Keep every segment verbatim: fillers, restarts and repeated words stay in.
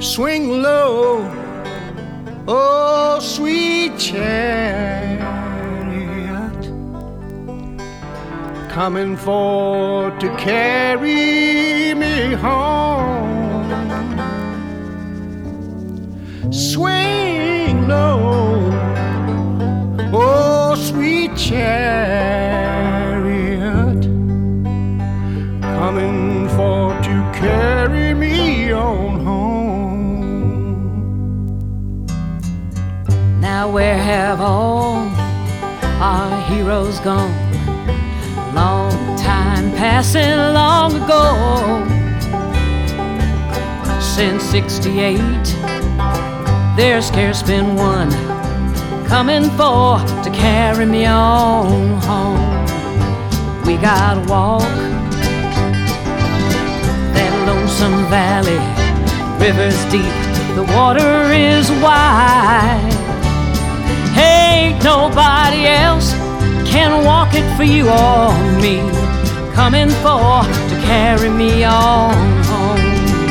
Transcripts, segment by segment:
swing low, oh sweet chariot, coming for to carry me home. Swing low, oh sweet chariot, coming for to carry me on home. Now where have all our heroes gone? Long time passing long ago. Since sixty-eight, there's scarce been one coming for to carry me on home. We gotta walk that lonesome valley, rivers deep, the water is wide. Ain't nobody else can walk it for you or me, coming for to carry me on home.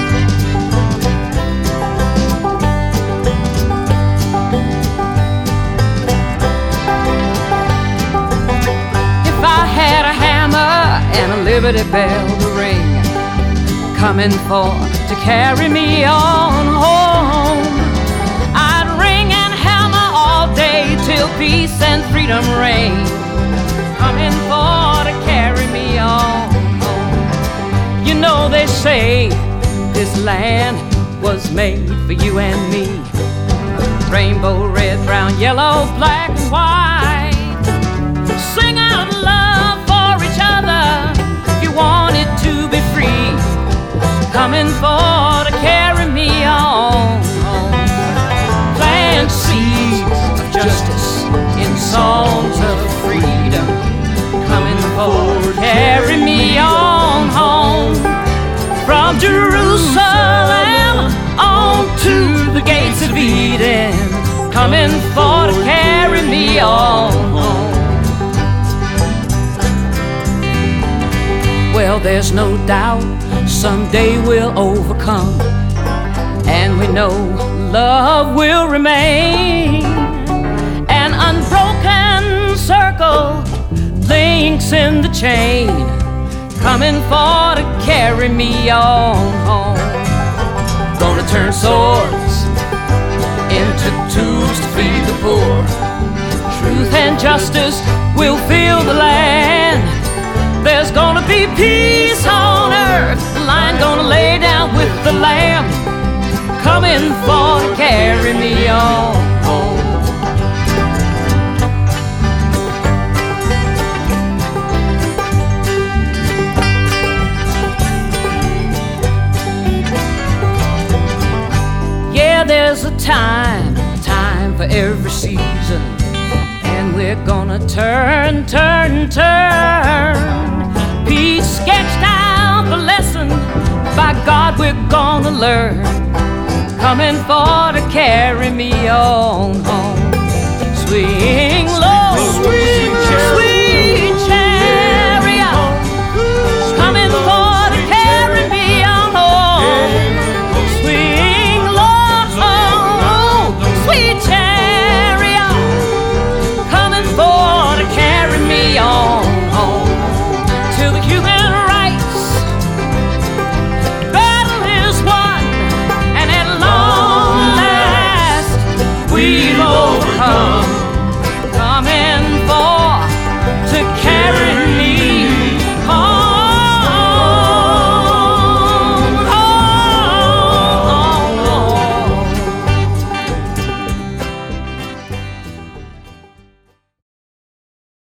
If I had a hammer and a Liberty Bell to ring, coming for to carry me on home, I'd ring and hammer all day till peace and freedom reign, coming for to carry me on home. You know they say this land was made for you and me. Rainbow, red, brown, yellow, black, and white. Sing out love for each other if you wanted to be free, coming for to carry me on home. Plant seeds of justice in songs of freedom, coming for to carry me on home. From Jerusalem on to the gates of Eden, coming for to carry me on home. Well, there's no doubt someday we'll overcome, and we know love will remain. An unbroken circle links in the chain, coming for to carry me on home. Gonna turn swords into tools to feed the poor. Truth and justice will fill the land. There's gonna be peace on earth, the lion gonna lay down with the lamb, coming for to carry me on home. Yeah, there's a time, time for every season, and we're gonna turn, turn, turn. Peace sketched out the lesson, by God we're gonna learn, coming for to carry me on home. Swing low, sweet, sweet chariot, coming for to carry me on home. Swing low, sweet chariot, coming for to carry me on home. Till the human rights battle is won, and at long last we've overcome.